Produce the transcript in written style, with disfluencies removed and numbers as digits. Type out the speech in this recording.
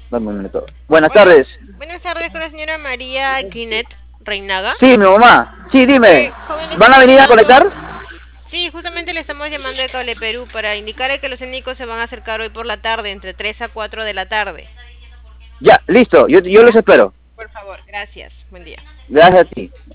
Dame un minuto. Buenas Hola, tardes. buenas tardes con la señora María Glinet Reinaga. Sí, mi mamá. Sí, dime. Joven, le ¿Van a estamos venir a colectar? llamando. Sí, justamente le estamos llamando de Cable Perú para indicarle que los técnicos se van a acercar hoy por la tarde, entre 3 a 4 de la tarde. Ya, listo. Yo los ¿Ya? espero. Por favor, gracias. Buen día. Gracias a ti.